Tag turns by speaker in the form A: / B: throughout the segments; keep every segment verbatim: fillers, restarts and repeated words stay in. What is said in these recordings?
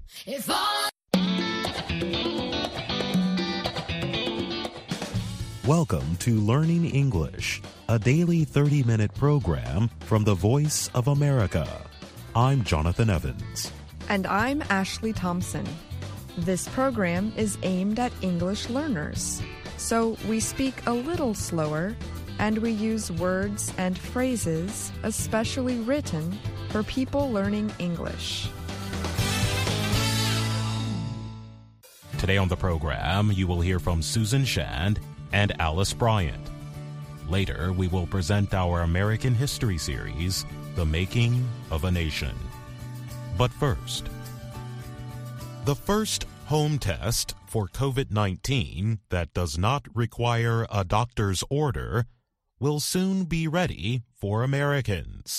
A: If all...
B: Welcome to Learning English, a daily thirty-minute program from the Voice of America. I'm Jonathan Evans.
C: And I'm Ashley Thompson. This program is aimed at English learners, so we speak a little slower and we use words and phrases especially written for people learning English.
B: Today on the program, you will hear from Susan Shand and Alice Bryant. Later, we will present our American History series, The Making of a Nation. But first, the first home test for COVID nineteen that does not require a doctor's order will soon be ready for Americans.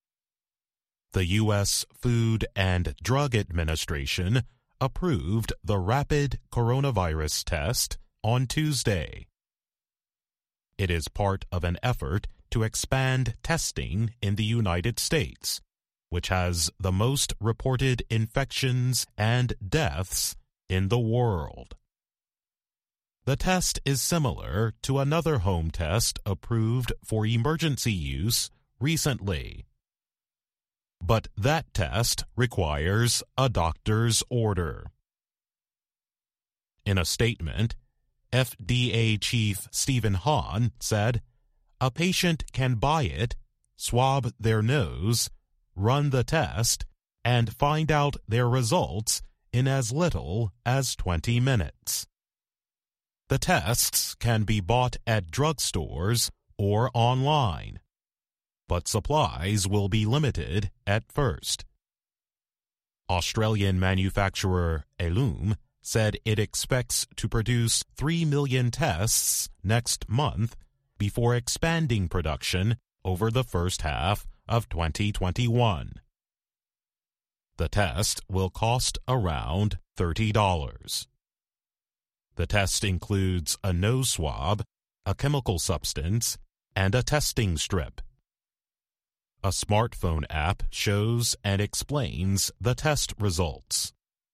B: The U S Food and Drug Administration approved the rapid coronavirus test on Tuesday. It is part of an effort to expand testing in the United States, which has the most reported infections and deaths in the world. The test is similar to another home test approved for emergency use recently. But that test requires a doctor's order. In a statement, F D A Chief Stephen Hahn said, "A patient can buy it, swab their nose, run the test, and find out their results in as little as twenty minutes. The tests can be bought at drugstores or online, but supplies will be limited at first." Australian manufacturer Ellume said it expects to produce three million tests next month before expanding production over the first half of twenty twenty-one. The test will cost around thirty dollars. The test includes a nose swab, a chemical substance, and a testing strip. A smartphone app shows and explains the test results.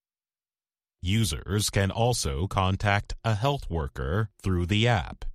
B: Users can also contact a health worker through the app.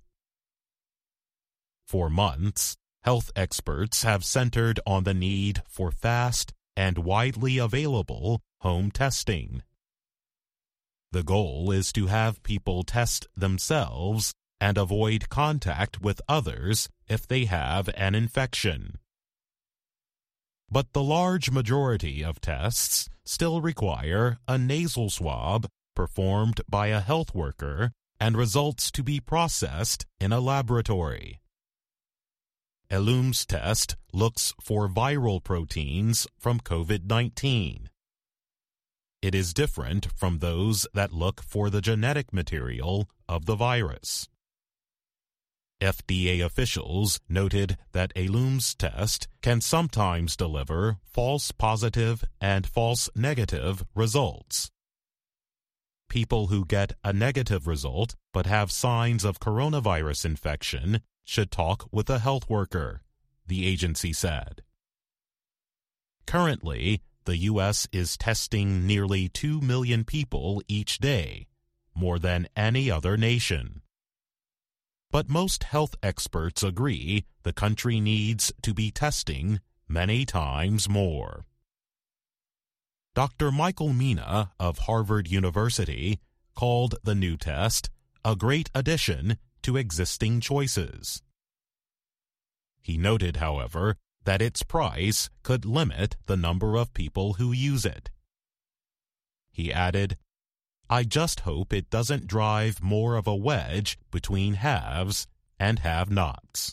B: For months, health experts have centered on the need for fast and widely available home testing. The goal is to have people test themselves and avoid contact with others if they have an infection. But the large majority of tests still require a nasal swab performed by a health worker and results to be processed in a laboratory. Ellume's test looks for viral proteins from COVID nineteen. It is different from those that look for the genetic material of the virus. F D A officials noted that Ellume's test can sometimes deliver false positive and false negative results. People who get a negative result but have signs of coronavirus infection should talk with a health worker, the agency said. Currently, the U S is testing nearly two million people each day, more than any other nation. But most health experts agree the country needs to be testing many times more. Doctor Michael Mina of Harvard University called the new test a great addition to existing choices. He noted, however, that its price could limit the number of people who use it. He added, "I just hope it doesn't drive more of a wedge between haves and have-nots."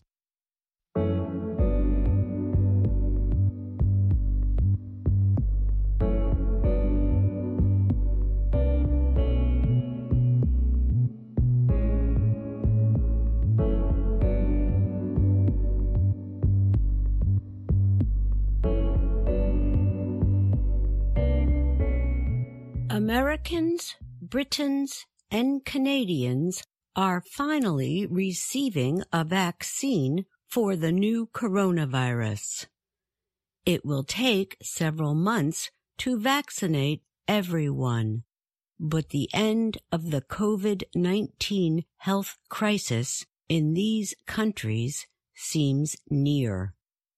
D: Americans, Britons, and Canadians are finally receiving a vaccine for the new coronavirus. It will take several months to vaccinate everyone, but the end of the COVID nineteen health crisis in these countries seems near.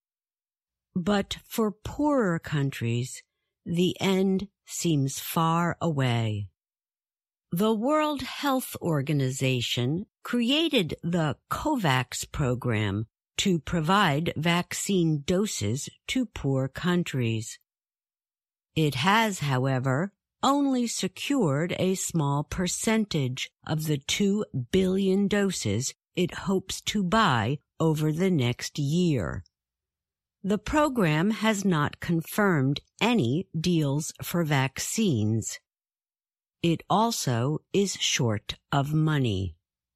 D: But for poorer countries, the end seems far away. The World Health Organization created the COVAX program to provide vaccine doses to poor countries. It has, however, only secured a small percentage of the two billion doses it hopes to buy over the next year. The program has not confirmed any deals for vaccines. It also is short of money.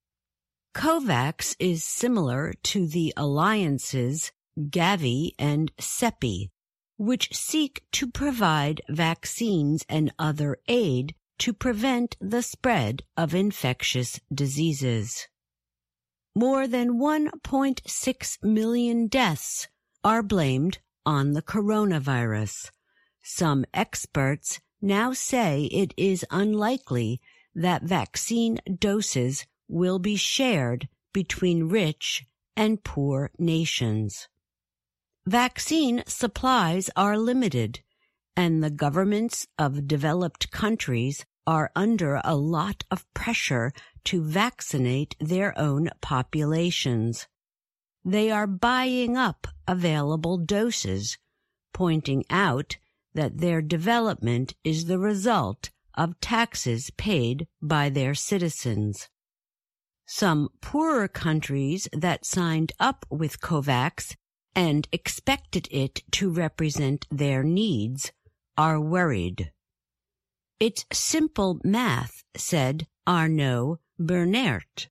D: COVAX is similar to the alliances Gavi and CEPI, which seek to provide vaccines and other aid to prevent the spread of infectious diseases. More than one point six million deaths are blamed on the coronavirus. Some experts now say it is unlikely that vaccine doses will be shared between rich and poor nations. Vaccine supplies are limited, and the governments of developed countries are under a lot of pressure to vaccinate their own populations. They are buying up available doses, pointing out that their development is the result of taxes paid by their citizens. Some poorer countries that signed up with COVAX and expected it to represent their needs are worried. It's simple math, said Arnaud Bernert.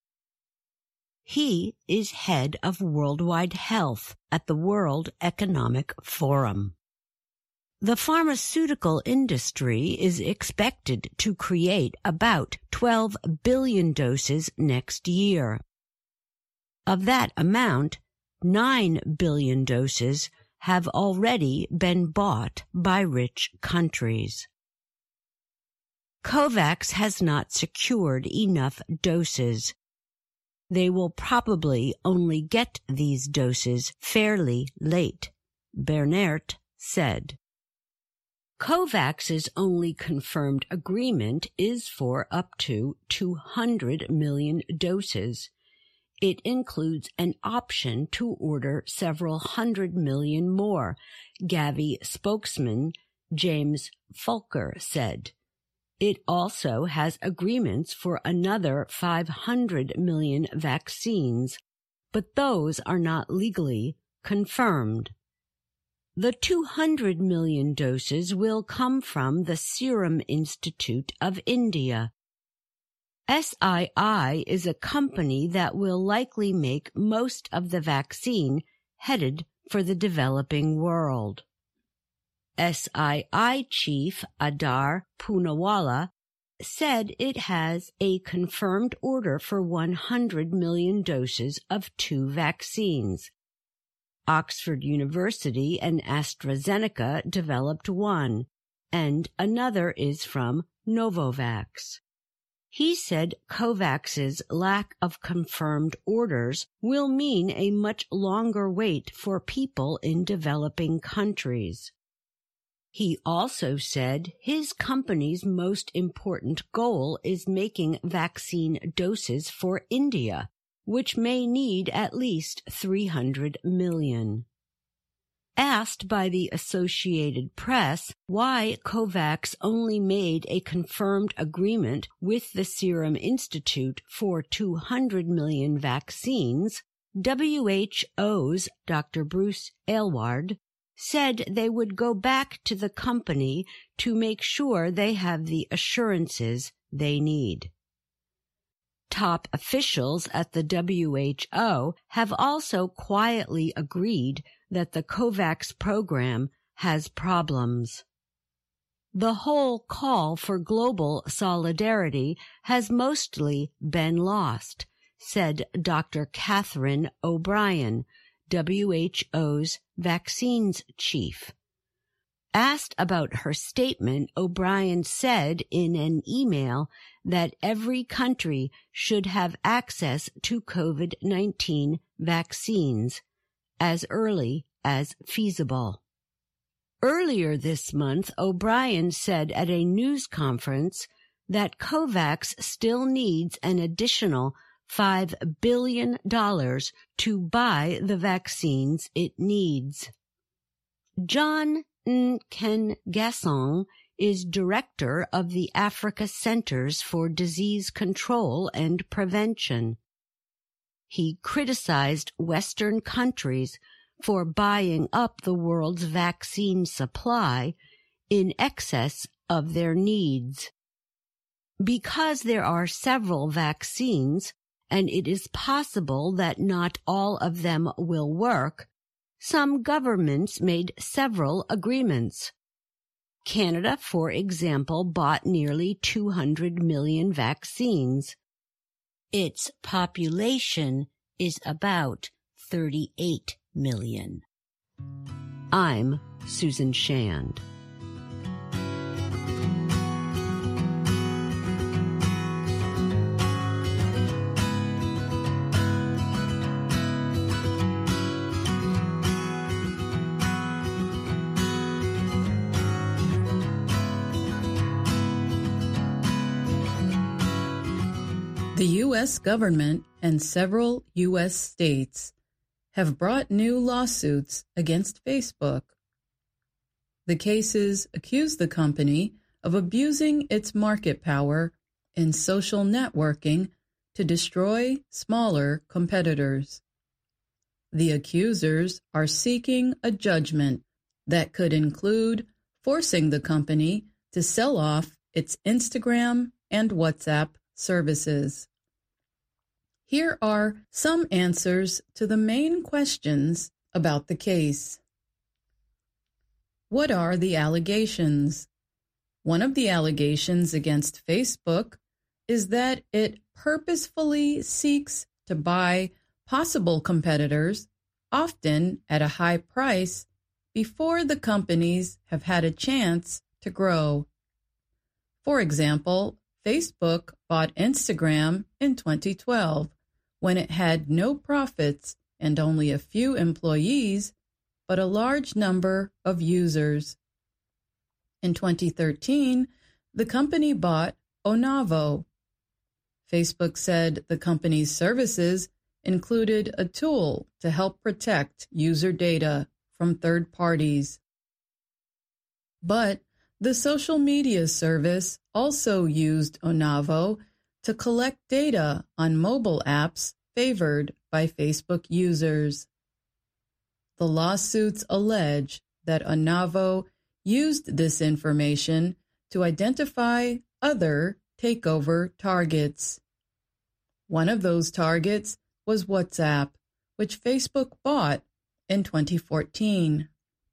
D: He is head of worldwide health at the World Economic Forum. The pharmaceutical industry is expected to create about twelve billion doses next year. Of that amount, nine billion doses have already been bought by rich countries. COVAX has not secured enough doses. They will probably only get these doses fairly late, Bernert said. COVAX's only confirmed agreement is for up to two hundred million doses. It includes an option to order several hundred million more, Gavi spokesman James Fulker said. It also has agreements for another five hundred million vaccines, but those are not legally confirmed. The two hundred million doses will come from the Serum Institute of India. S I I is a company that will likely make most of the vaccine headed for the developing world. S I I chief Adar Poonawalla said it has a confirmed order for one hundred million doses of two vaccines. Oxford University and AstraZeneca developed one, and another is from Novavax. He said COVAX's lack of confirmed orders will mean a much longer wait for people in developing countries. He also said his company's most important goal is making vaccine doses for India, which may need at least three hundred million. Asked by the Associated Press why COVAX only made a confirmed agreement with the Serum Institute for two hundred million vaccines, W H O's Doctor Bruce Aylward said they would go back to the company to make sure they have the assurances they need. Top officials at the W H O have also quietly agreed that the COVAX program has problems. The whole call for global solidarity has mostly been lost, said Doctor Catherine O'Brien, W H O's vaccines chief. Asked about her statement, O'Brien said in an email that every country should have access to COVID nineteen vaccines as early as feasible. Earlier this month, O'Brien said at a news conference that COVAX still needs an additional five billion dollars to buy the vaccines it needs. John Nkengasong is director of the Africa Centers for Disease Control and Prevention. He criticized Western countries for buying up the world's vaccine supply in excess of their needs. Because there are several vaccines, and it is possible that not all of them will work, some governments made several agreements. Canada, for example, bought nearly two hundred million vaccines. Its population is about thirty-eight million. I'm Susan Shand.
A: The U S government and several U S states have brought new lawsuits against Facebook. The cases accuse the company of abusing its market power in social networking to destroy smaller competitors. The accusers are seeking a judgment that could include forcing the company to sell off its Instagram and WhatsApp services. Here are some answers to the main questions about the case. What are the allegations? One of the allegations against Facebook is that it purposefully seeks to buy possible competitors, often at a high price, before the companies have had a chance to grow. For example, Facebook bought Instagram in twenty twelve, when it had no profits and only a few employees, but a large number of users. In twenty thirteen, the company bought Onavo. Facebook said the company's services included a tool to help protect user data from third parties. But the social media service also used Onavo to collect data on mobile apps favored by Facebook users. The lawsuits allege that Onavo used this information to identify other takeover targets. One of those targets was WhatsApp, which Facebook bought in twenty fourteen.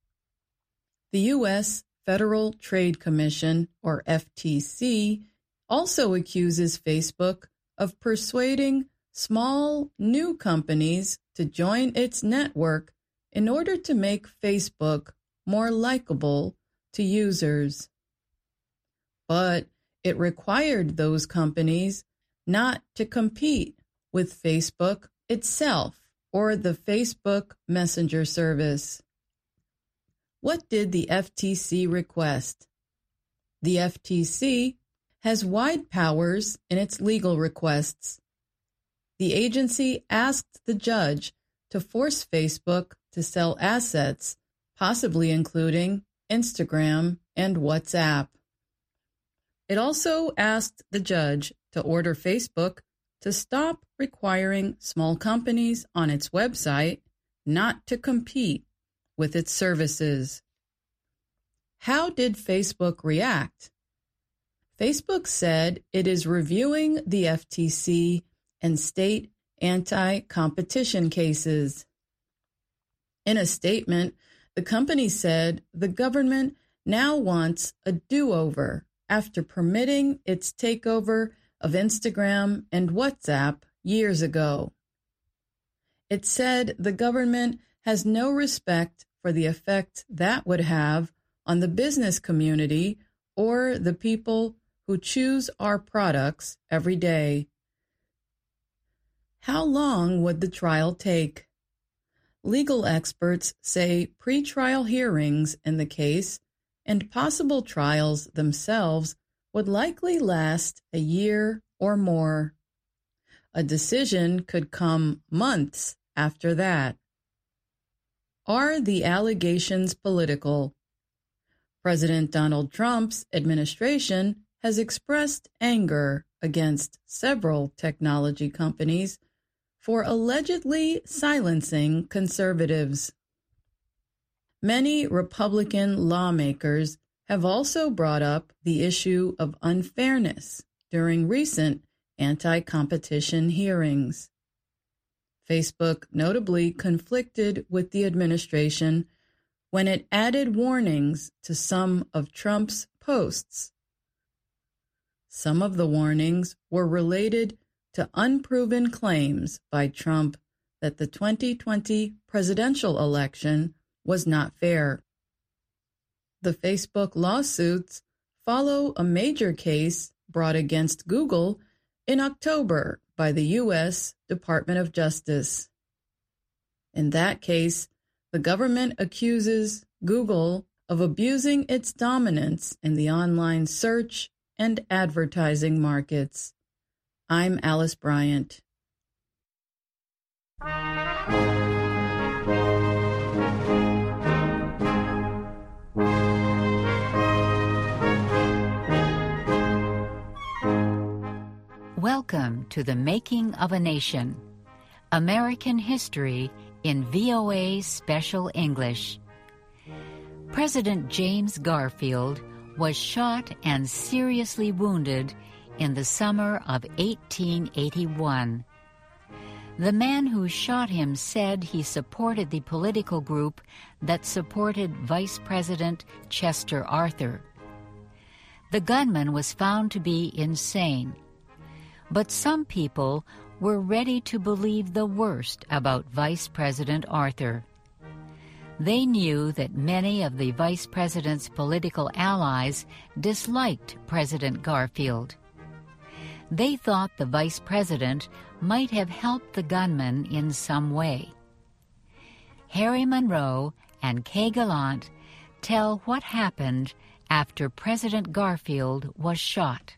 A: The U S Federal Trade Commission, or F T C, also accuses Facebook of persuading small, new companies to join its network in order to make Facebook more likable to users. But it required those companies not to compete with Facebook itself or the Facebook Messenger service. What did the F T C request? The F T C has wide powers in its legal requests. The agency asked the judge to force Facebook to sell assets, possibly including Instagram and WhatsApp. It also asked the judge to order Facebook to stop requiring small companies on its website not to compete with its services. How did Facebook react? Facebook said it is reviewing the F T C and state anti-competition cases. In a statement, the company said the government now wants a do-over after permitting its takeover of Instagram and WhatsApp years ago. It said the government has no respect for the effect that would have on the business community or the people who choose our products every day. How long would the trial take? Legal experts say pre-trial hearings in the case and possible trials themselves would likely last a year or more. A decision could come months after that. Are the allegations political? President Donald Trump's administration has expressed anger against several technology companies for allegedly silencing conservatives. Many Republican lawmakers have also brought up the issue of unfairness during recent anti-competition hearings. Facebook notably conflicted with the administration when it added warnings to some of Trump's posts. Some of the warnings were related to unproven claims by Trump that the twenty twenty presidential election was not fair. The Facebook lawsuits follow a major case brought against Google in October by the U S Department of Justice. In that case, the government accuses Google of abusing its dominance in the online search and advertising markets. I'm Alice Bryant.
E: Welcome to The Making of a Nation, American History in V O A Special English. President James Garfield was shot and seriously wounded in the summer of eighteen eighty-one. The man who shot him said he supported the political group that supported Vice President Chester Arthur. The gunman was found to be insane, but some people were ready to believe the worst about Vice President Arthur. They knew that many of the Vice President's political allies disliked President Garfield. They thought the Vice President might have helped the gunman in some way. Harry Monroe and Kay Gallant tell what happened after President Garfield was shot.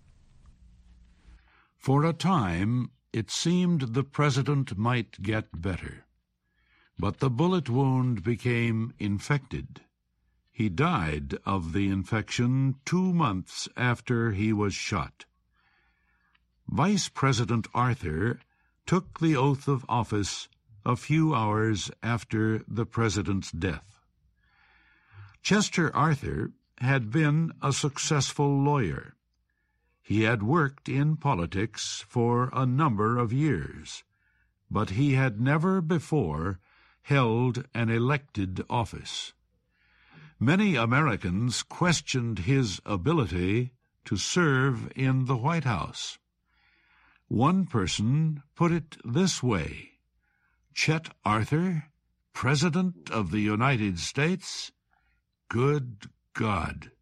F: For a time, it seemed the president might get better. But the bullet wound became infected. He died of the infection two months after he was shot. Vice President Arthur took the oath of office a few hours after the president's death. Chester Arthur had been a successful lawyer. He had worked in politics for a number of years, but he had never before held an elected office. Many Americans questioned his ability to serve in the White House. One person put it this way: Chet Arthur, President of the United States? Good God!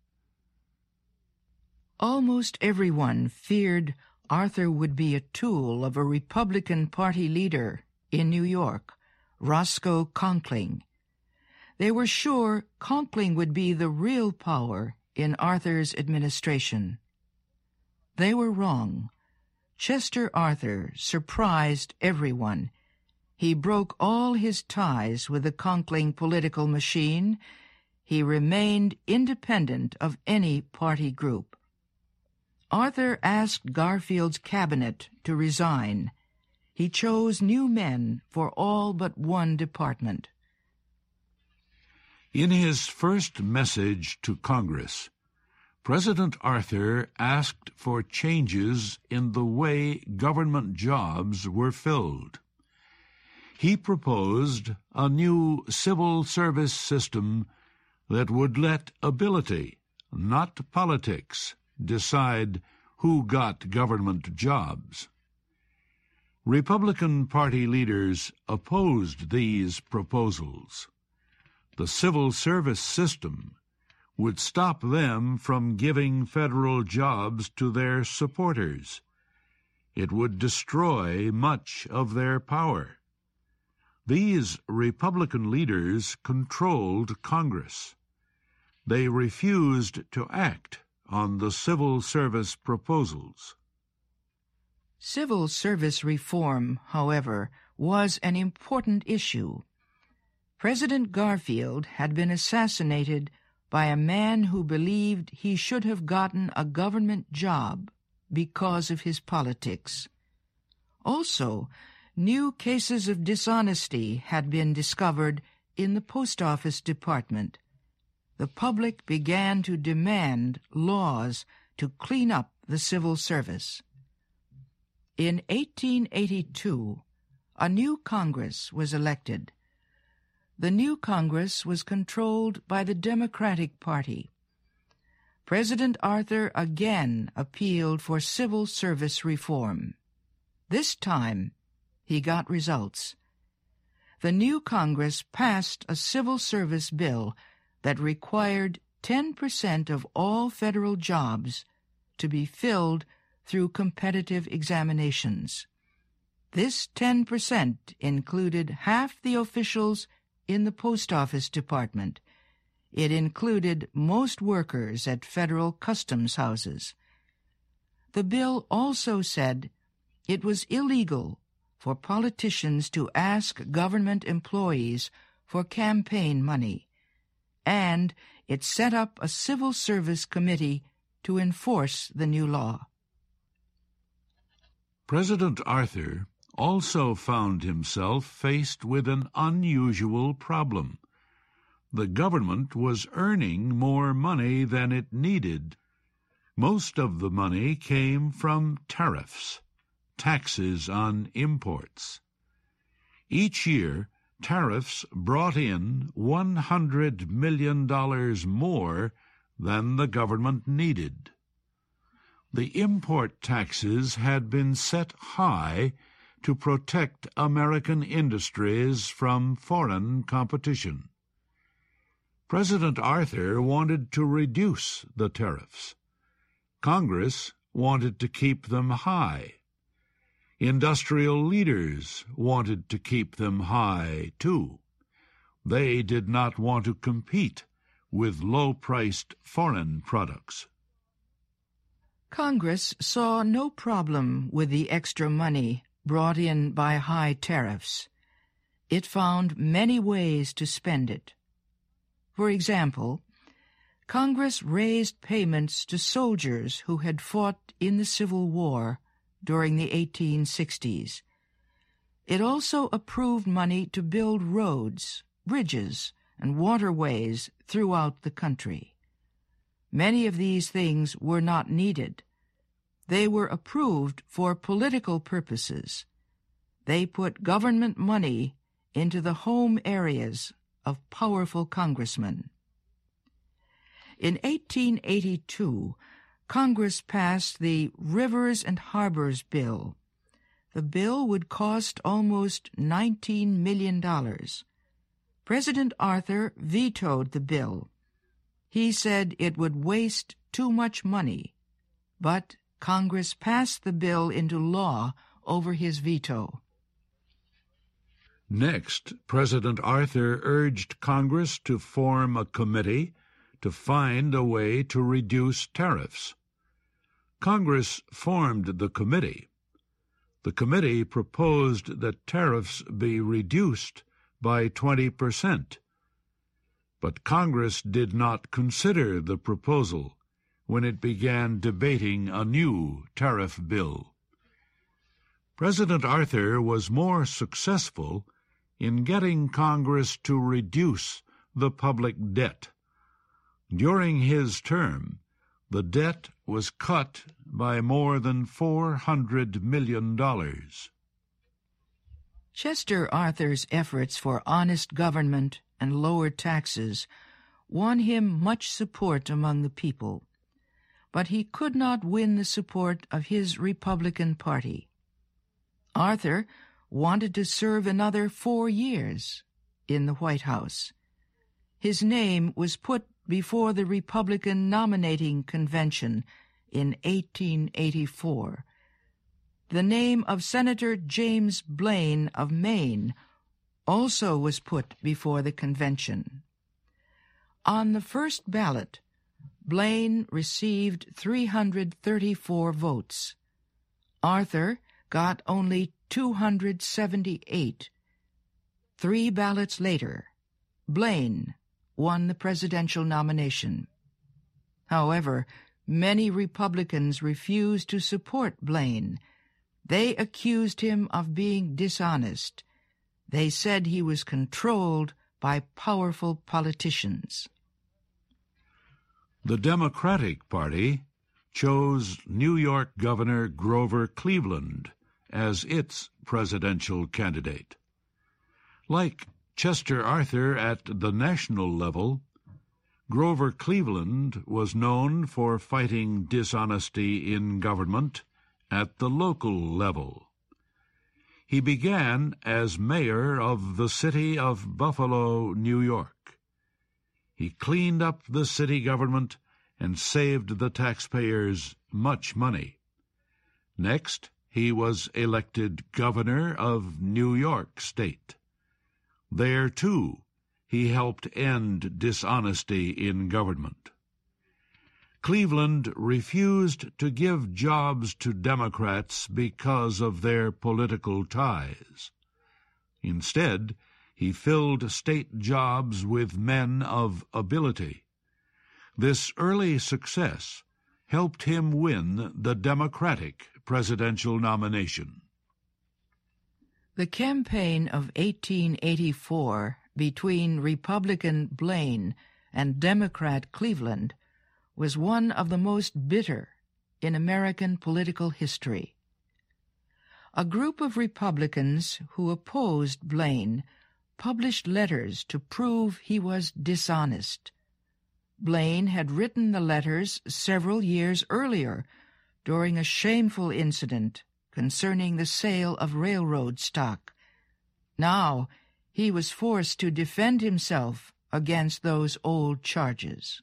G: Almost everyone feared Arthur would be a tool of a Republican Party leader in New York, Roscoe Conkling. They were sure Conkling would be the real power in Arthur's administration. They were wrong. Chester Arthur surprised everyone. He broke all his ties with the Conkling political machine. He remained independent of any party group. Arthur asked Garfield's cabinet to resign. He chose new men for all but one department.
F: In his first message to Congress, President Arthur asked for changes in the way government jobs were filled. He proposed a new civil service system that would let ability, not politics, decide who got government jobs. Republican Party leaders opposed these proposals. The civil service system would stop them from giving federal jobs to their supporters. It would destroy much of their power. These Republican leaders controlled Congress. They refused to act on the civil service proposals.
G: Civil service reform, however, was an important issue. President Garfield had been assassinated by a man who believed he should have gotten a government job because of his politics. Also, new cases of dishonesty had been discovered in the Post Office Department. The public began to demand laws to clean up the civil service. In eighteen eighty-two, a new Congress was elected. The new Congress was controlled by the Democratic Party. President Arthur again appealed for civil service reform. This time, he got results. The new Congress passed a civil service bill that required ten percent of all federal jobs to be filled through competitive examinations. This ten percent included half the officials in the Post Office Department. It included most workers at federal customs houses. The bill also said it was illegal for politicians to ask government employees for campaign money, and it set up a civil service committee to enforce the new law.
F: President Arthur also found himself faced with an unusual problem. The government was earning more money than it needed. Most of the money came from tariffs, taxes on imports. Each year, tariffs brought in one hundred million dollars more than the government needed. The import taxes had been set high to protect American industries from foreign competition. President Arthur wanted to reduce the tariffs. Congress wanted to keep them high. Industrial leaders wanted to keep them high, too. They did not want to compete with low-priced foreign products.
G: Congress saw no problem with the extra money brought in by high tariffs. It found many ways to spend it. For example, Congress raised payments to soldiers who had fought in the Civil War during the eighteen sixties. It also approved money to build roads, bridges, and waterways throughout the country. Many of these things were not needed. They were approved for political purposes. They put government money into the home areas of powerful congressmen. In eighteen eighty-two, Congress passed the Rivers and Harbors Bill. The bill would cost almost nineteen million dollars. President Arthur vetoed the bill. He said it would waste too much money, but Congress passed the bill into law over his veto.
F: Next, President Arthur urged Congress to form a committee to find a way to reduce tariffs. Congress formed the committee. The committee proposed that tariffs be reduced by twenty percent. But Congress did not consider the proposal when it began debating a new tariff bill. President Arthur was more successful in getting Congress to reduce the public debt. During his term, the debt was cut by more than four hundred million dollars.
G: Chester Arthur's efforts for honest government and lower taxes won him much support among the people, but he could not win the support of his Republican Party. Arthur wanted to serve another four years in the White House. His name was put before the Republican nominating convention in eighteen eighty-four. The name of Senator James Blaine of Maine also was put before the convention. On the first ballot, Blaine received three hundred thirty-four votes. Arthur got only two hundred seventy-eight. Three ballots later, Blaine won the presidential nomination. However, many Republicans refused to support Blaine. They accused him of being dishonest. They said he was controlled by powerful politicians.
F: The Democratic Party chose New York Governor Grover Cleveland as its presidential candidate. Like Chester Arthur at the national level, Grover Cleveland was known for fighting dishonesty in government at the local level. He began as mayor of the city of Buffalo, New York. He cleaned up the city government and saved the taxpayers much money. Next, he was elected governor of New York State. There, too, he helped end dishonesty in government. Cleveland refused to give jobs to Democrats because of their political ties. Instead, he filled state jobs with men of ability. This early success helped him win the Democratic presidential nomination.
G: The campaign of eighteen eighty-four between Republican Blaine and Democrat Cleveland was one of the most bitter in American political history. A group of Republicans who opposed Blaine published letters to prove he was dishonest. Blaine had written the letters several years earlier during a shameful incident concerning the sale of railroad stock. Now he was forced to defend himself against those old charges.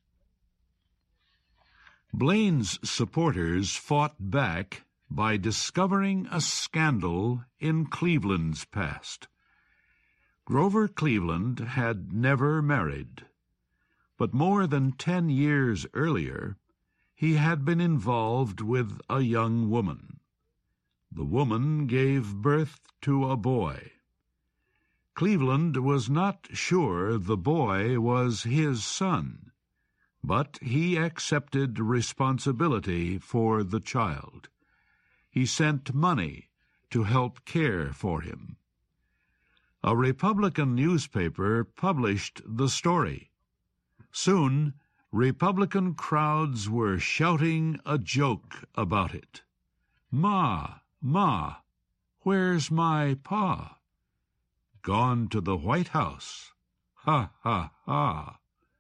F: Blaine's supporters fought back by discovering a scandal in Cleveland's past. Grover Cleveland had never married, but more than ten years earlier, he had been involved with a young woman. The woman gave birth to a boy. Cleveland was not sure the boy was his son, but he accepted responsibility for the child. He sent money to help care for him. A Republican newspaper published the story. Soon, Republican crowds were shouting a joke about it. "Ma, Ma, where's my pa? Gone to the White House. Ha, ha, ha."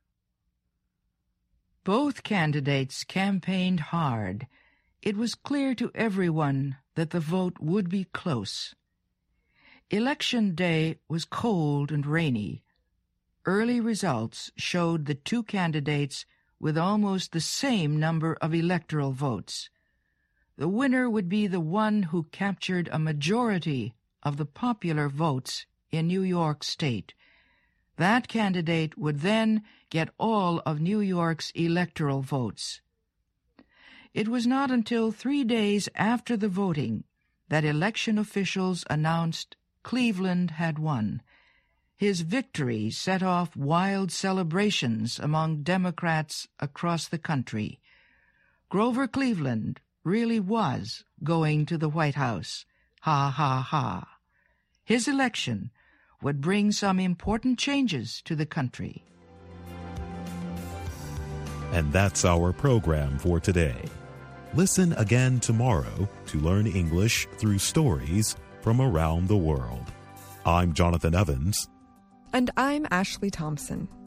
G: Both candidates campaigned hard. It was clear to everyone that the vote would be close. Election day was cold and rainy. Early results showed the two candidates with almost the same number of electoral votes. The winner would be the one who captured a majority of the popular votes in New York State. That candidate would then get all of New York's electoral votes. It was not until three days after the voting that election officials announced Cleveland had won. His victory set off wild celebrations among Democrats across the country. Grover Cleveland really was going to the White House. Ha, ha, ha. His election would bring some important changes to the country.
B: And that's our program for today. Listen again tomorrow to learn English through stories from around the world. I'm Jonathan Evans.
C: And I'm Ashley Thompson.